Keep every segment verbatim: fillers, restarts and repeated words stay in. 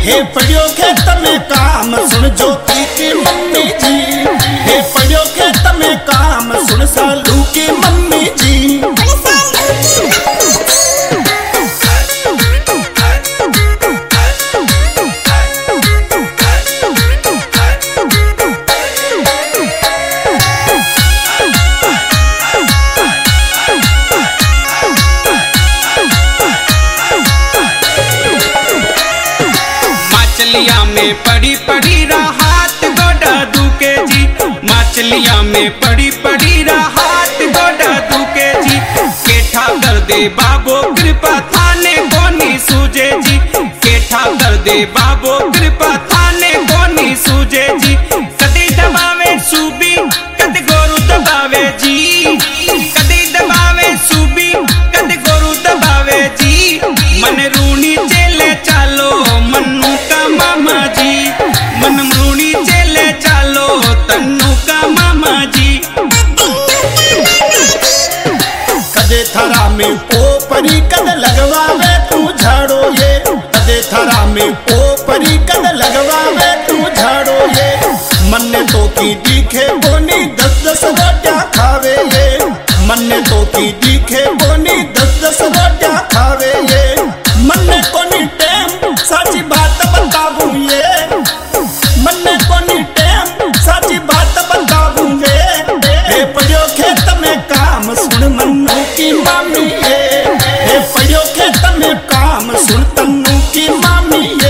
हे पढ़ियो खेत में काम सुन ज्योति की मम्मी जी। हे पढ़ियो खेत में काम सुन सालू की मम्मी जी। माचलिया में पड़ी पड़ी राहत गोडा दुके जी। माचलिया में पड़ी पड़ी राहत गोडा दुके जी। केठा कर दे बाबो कृपा थाने कोनी सूझे जी। केठा कर दे बाबो कृपा थाने कोनी सूझे जी। कदी दबावे सूबी कद गोरू दबावे जी। कदी दबावे सूबी कद गोरू दबावे जी। मन रूनी चेले चालो मन्नू का मामा जी। मन रूनी चेले चालो तन्नू का मामा जी। कदे थरा में पोपरी कद लगवावे तू झाड़ो ये। कदे थरा में पोपरी कद लगवावे तू झाड़ो ये। मन्ने तो की दिखे बोनी दस दस रोटियां खावे ये। मन्ने तो की दिखे बोनी दस दस रोटियां खावे ये। मन्ने कोनी टेम साची बात बताऊं ये। मन्ने कोनी टेम साची बात बताऊं ये। हे पढ़ियो खेत में काम सुन मन्नू की मामी ये। हे पढ़ियो खेत में काम सुन तन्नू की मामी ये।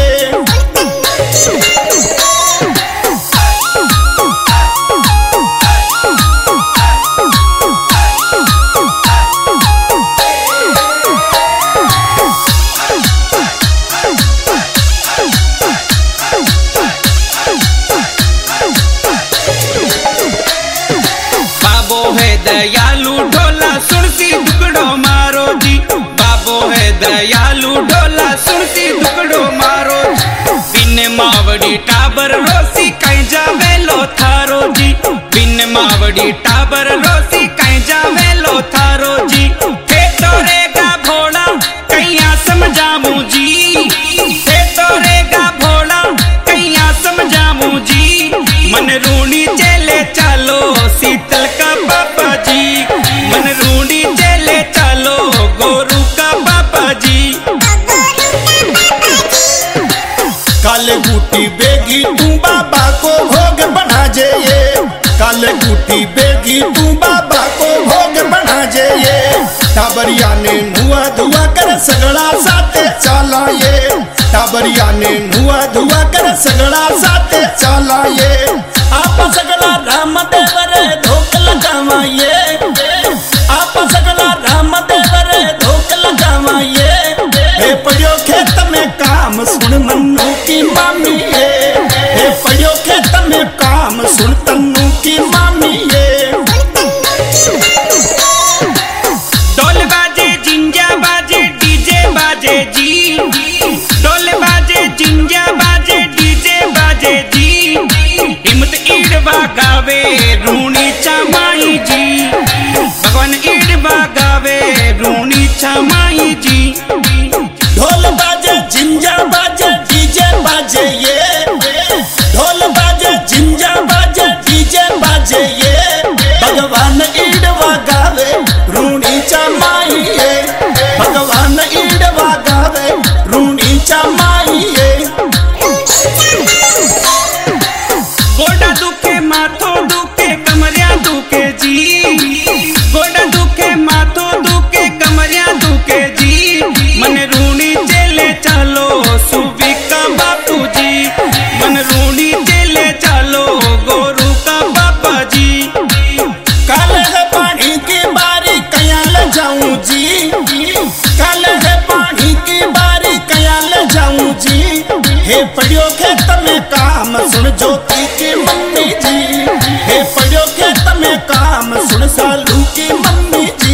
दयालु ढोला सुनसी दुकड़ो मारो जी। बाबो है दयालु ढोला सुनसी दुकड़ो मारो जी। बिन मावड़ी टाबर रोसी कहीं जावे लो थारो जी। बिन मावड़ी टाबर रोसी कहीं जावे लो थारो जी। थे तोरेगा भोला कहीं समझामू जी। थे तोरेगा भोला कहीं समझामू जी। मन रूनी चेले चालो शीतल का बाबा जी। मन रूनी चेले चालो गोरू का बाबा जी। काले गुटी बेगी तू बाबा को भोग बना जे ये। काले गुटी बेगी तू बाबा को भोग बना जे ये। टाबरिया ने नुआ धुआ कर सगड़ा साथे चाला ये। टाबरिया ने नुआ धुआ कर सगड़ा साथे चाला ये। आप सगड़ा राम देवरे धोक लगावा ये। आप सगड़ा राम देवरे धोक लगावा ये। हे पढ़ियो खेत में काम सुन मन्नू की मामी ये। हे पढ़ियो खेत में काम सुन तन्नू की मामी ये। ढोल बाजे जिंजा बाजे डीजे बाजे जी। ढोल बाजे जिंजा बाजे डीजे बाजे जी। हिम्मत ईड़वा गावे रूनी चमाई जी। भगवान ईड़वा गावे रूनी चमाई जी। ढोल बाजे जिंजा बाजे डीजे बाजे ये। ढोल बाजे जिंजा बाजे डीजे बाजे ये। भगवान ईड़वा गावे रूनी चमाई ये। भगवान ईड़वा गावे रूनी चमाई ये। गोडा दुखे माथो दुखे कमरिया दुखे जी। गोडा दुखे माथो दुखे कमरिया दुखे जी। मन रूनी चेले चालो सुबी का बापू जी। मन रूनी चेले चालो गोरू का बाबा जी। काले है पानी की बारी कया ले जाऊं जी। काले है पानी की बारी कया ले जाऊं जी। हे पढ़ियो खेत में काम सुन ज्योति की मम्मी जी। हे पढ़ियो खेत में काम सुन सालू की मम्मी जी।